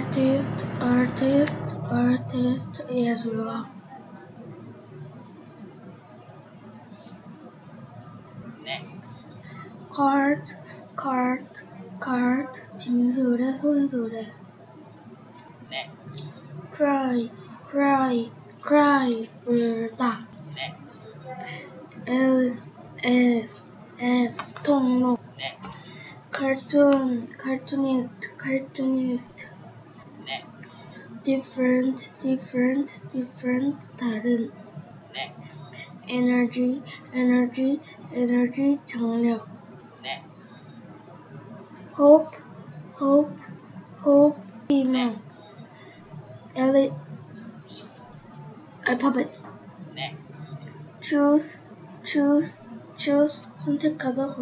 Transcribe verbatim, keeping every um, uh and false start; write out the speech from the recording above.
artist, artist, artist, 예술가. Next. cart, cart, cart, 짐수레, 손수레. Next. cry, cry, cry, 울다. Next. as, as, as, 통로. Next. cartoon, cartoonist, cartoonist. Next. different, different, different, 다른. Next. energy, energy, energy, 정력. Next. hope, hope, hope, 희망. Next. Ele- alphabet. Next. choose, choose, choose, 선택하다.